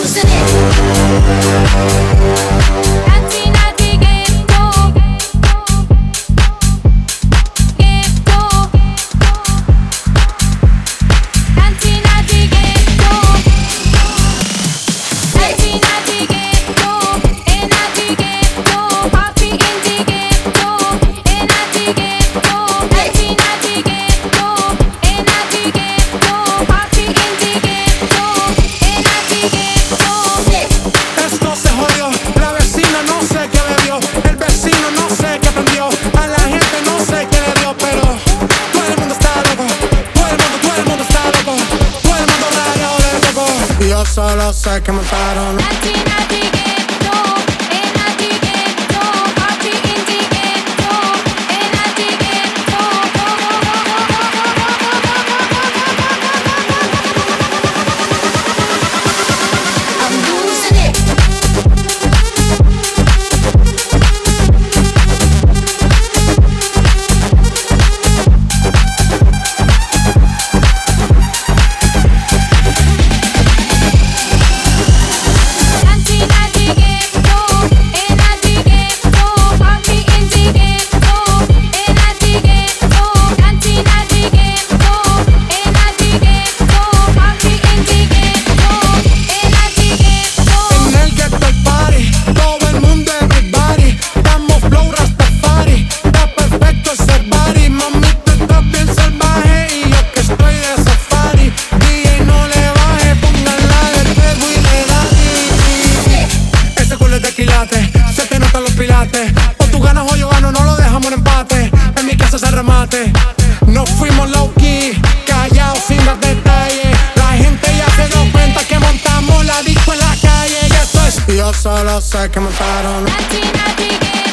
losing it. Yo solo sé que montaron. Se te notan los pilates. O tú ganas o yo gano, no lo dejamos en empate. En mi casa se remate. Nos fuimos low key, callados sin dar detalles. La gente ya se dio cuenta que montamos la disco en la calle. Y esto es. Yo solo sé que montaron.